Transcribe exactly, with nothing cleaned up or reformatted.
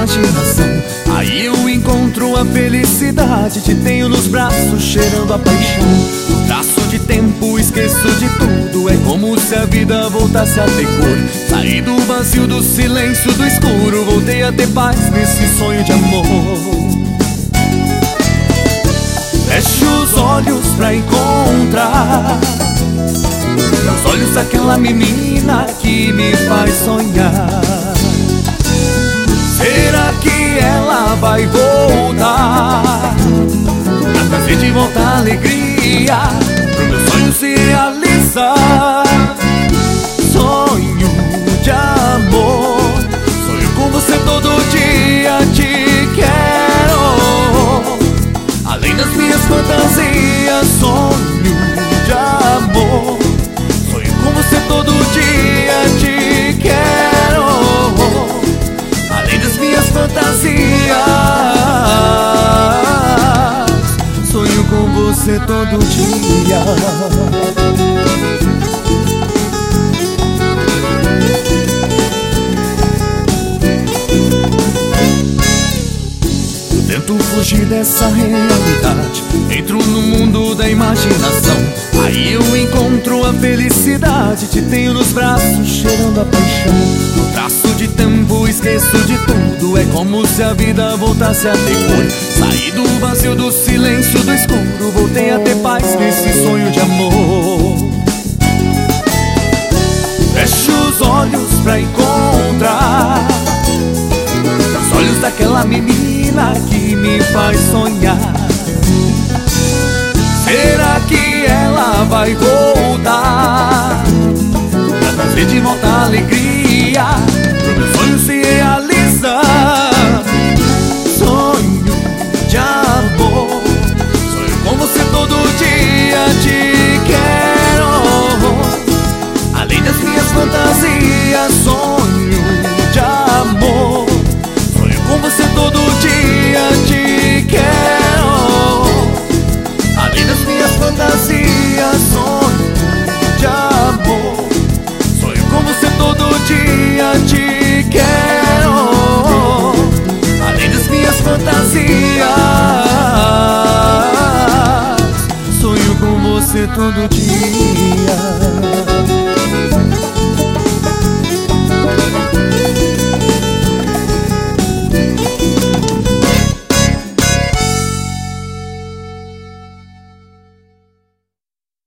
imaginação. Aí eu encontro a felicidade, te tenho nos braços cheirando a paixão. No traço de tempo esqueço de tudo, é como se a vida voltasse a ter cor. Saí do vazio, do silêncio, do escuro, voltei a ter paz nesse sonho de amor. Fecho os olhos pra encontrar nos olhos daquela menina que me faz sonhar. Será que ela vai voltar pra trazer de volta a alegria, pro meu sonho se realizar? Sonho de amor, sonho com você todo dia, te quero. Além das minhas fantasias, sonho de amor, sonho com você todo dia, te quero. Além das minhas fantasias, sonho com você todo dia. Tento fugir dessa realidade, entro no mundo da imaginação. Aí eu encontro a felicidade, te tenho nos braços cheirando a paixão. No traço de tempo esqueço de tudo, é como se a vida voltasse a ter cor. Saí do vazio, do silêncio, do escuro, voltei a ter paz nesse sonho de amor. Fecho os olhos pra encontrar os olhos daquela menina que me faz sonhar. Será que ela vai voltar pra trazer de volta a alegria, pro meu sonho se realizar? Sonho de amor, sonho com você todo dia, te quero. Além das minhas fantasias, sonho de amor, com você todo dia, te quero. Além das minhas fantasias, sonho de amor, sonho com você todo dia, te quero. Além das minhas fantasias, sonho com você todo dia.